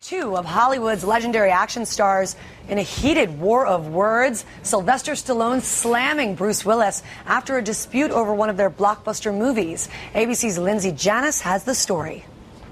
Two of Hollywood's legendary action stars in a heated war of words. Sylvester Stallone slamming Bruce Willis after a dispute over one of their blockbuster movies. ABC's Lindsay Janis has the story.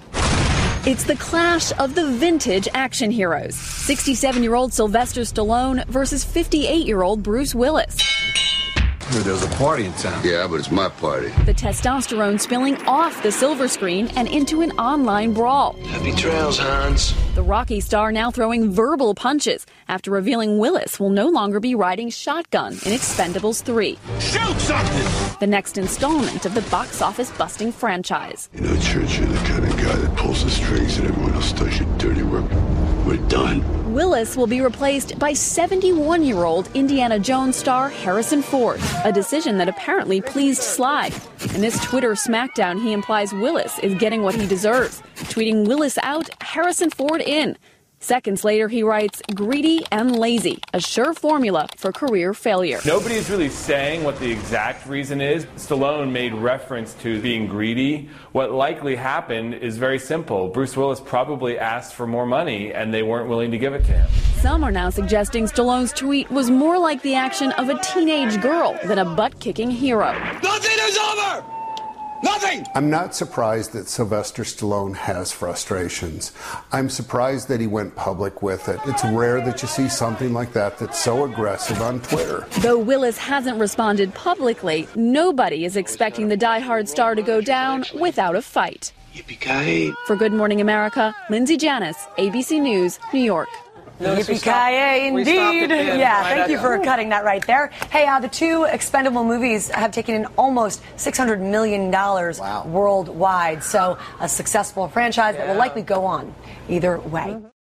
It's the clash of the vintage action heroes. 67-year-old Sylvester Stallone versus 58-year-old Bruce Willis. There's a party in town. Yeah, but it's my party. The testosterone spilling off the silver screen and into an online brawl. Happy trails, Hans. The Rocky star now throwing verbal punches after revealing Willis will no longer be riding shotgun in Expendables 3. Shoot something! The next installment of the box office busting franchise. You know, Church, you're the kind of guy that pulls the strings and everyone else does your dirty work. We're done. Willis will be replaced by 71-year-old Indiana Jones star Harrison Ford, a decision that apparently pleased Sly. In this Twitter smackdown, he implies Willis is getting what he deserves, tweeting Willis out, Harrison Ford in. Seconds later, he writes, greedy and lazy, a sure formula for career failure. Nobody's really saying what the exact reason is. Stallone made reference to being greedy. What likely happened is very simple. Bruce Willis probably asked for more money, and they weren't willing to give it to him. Some are now suggesting Stallone's tweet was more like the action of a teenage girl than a butt-kicking hero. Nothing is over! Nothing! I'm not surprised that Sylvester Stallone has frustrations. I'm surprised that he went public with it. It's rare that you see something like that that's so aggressive on Twitter. Though Willis hasn't responded publicly, nobody is expecting the die-hard star to go down without a fight. Yippee-ki-yay. For Good Morning America, Lindsay Janis, ABC News, New York. Yippee-ki-yay, indeed. Yeah, thank you for cutting that right there. Hey, the two Expendable movies have taken in almost $600 million worldwide. So a successful franchise that will likely go on either way.